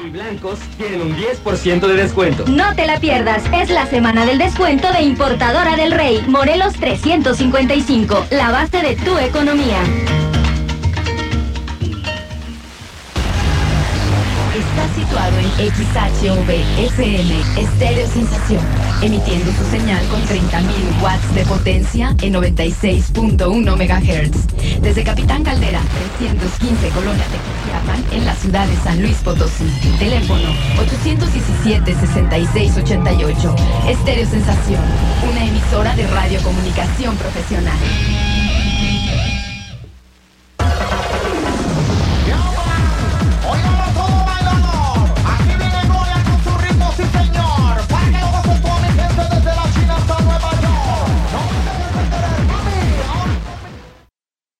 y blancos tienen un 10% de descuento. No te la pierdas, es la semana del descuento de Importadora del Rey, Morelos 355, la base de tu economía. Está situado en XHOV-FM, Estéreo Sensación, emitiendo su señal con 30.000 watts de potencia en 96.1 MHz. Desde Capitán Caldera, 315 Colonia Tequisquiapan, en la ciudad de San Luis Potosí. Teléfono 817-6688. Estéreo Sensación, una emisora de radiocomunicación profesional.